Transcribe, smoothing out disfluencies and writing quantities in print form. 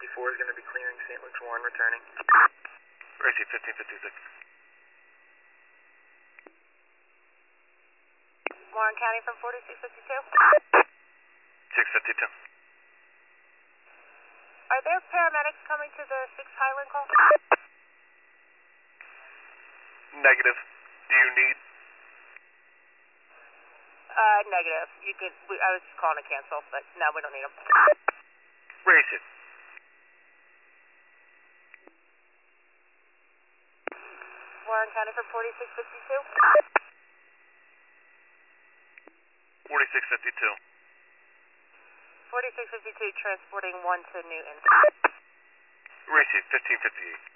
is going to be clearing St. Luke's Warren, returning. Gracie, 1556. Warren County from 4652. 652. Are there paramedics coming to the 6 Highland call? Negative. Do you need? Negative. You could. I was just calling to cancel, but no, we don't need them. Race it. Warren County from 4652. 4652. 4652 transporting 1 to Newton. Race it, 1558.